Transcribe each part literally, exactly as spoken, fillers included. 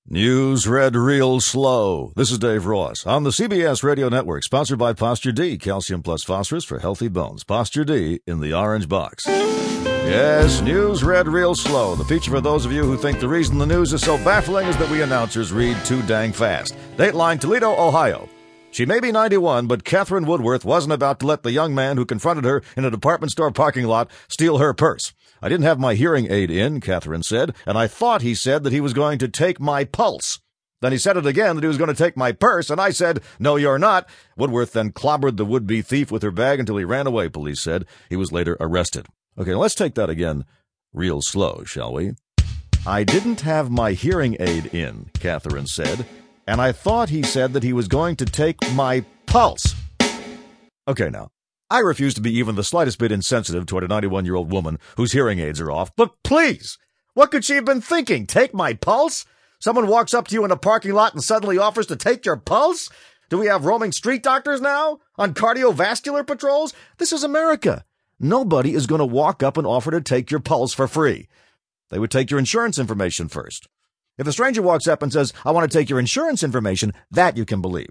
News read real slow. This is Dave Ross on the C B S Radio Network, sponsored by Posture D, calcium plus phosphorus for healthy bones. Posture D in the orange box. Yes, news read real slow. The feature for those of you who think the reason the news is so baffling is that we announcers read too dang fast. Dateline, Toledo, Ohio. She may be ninety-one, but Catherine Woodworth wasn't about to let the young man who confronted her in a department store parking lot steal her purse. I didn't have my hearing aid in, Catherine said, and I thought he said that he was going to take my pulse. Then he said it again that he was going to take my purse, and I said, "No, you're not." Woodworth then clobbered the would-be thief with her bag until he ran away, police said. He was later arrested. Okay, let's take that again real slow, shall we? I didn't have my hearing aid in, Catherine said, and I thought he said that he was going to take my pulse. Okay, now, I refuse to be even the slightest bit insensitive toward a ninety-one-year-old woman whose hearing aids are off, but please, what could she have been thinking? Take my pulse? Someone walks up to you in a parking lot and suddenly offers to take your pulse? Do we have roaming street doctors now? On cardiovascular patrols? This is America. Nobody is going to walk up and offer to take your pulse for free. They would take your insurance information first. If a stranger walks up and says, "I want to take your insurance information," that you can believe.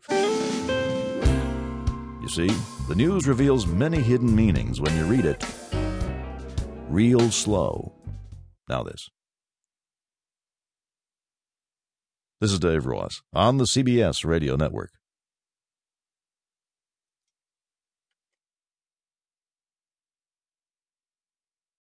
You see, the news reveals many hidden meanings when you read it real slow. Now this. This is Dave Ross on the C B S Radio Network.